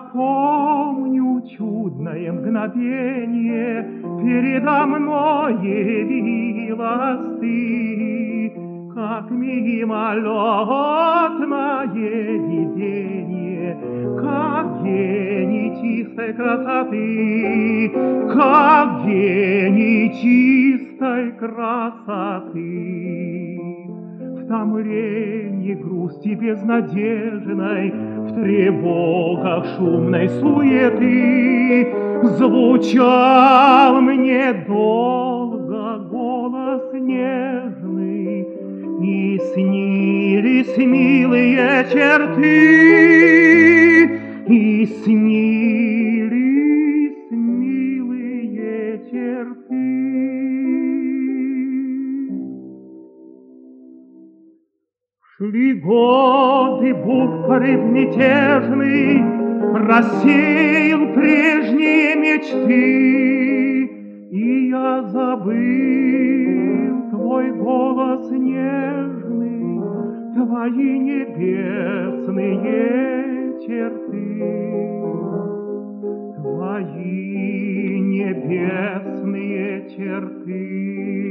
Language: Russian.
помню чудное мгновенье, передо мной явилась ты, как мимолетное видение, как гений чистой красоты, как гений чистой красоты. В томлении грусти безнадежной, в тревогах шумной суеты звучал мне долго голос нежный, и снились милые черты, и снились милые черты. Шли годы, Бог порыв мятежный рассеял прежние мечты, и я забыл твой голос нежный, твои небесные черты, твои небесные черты.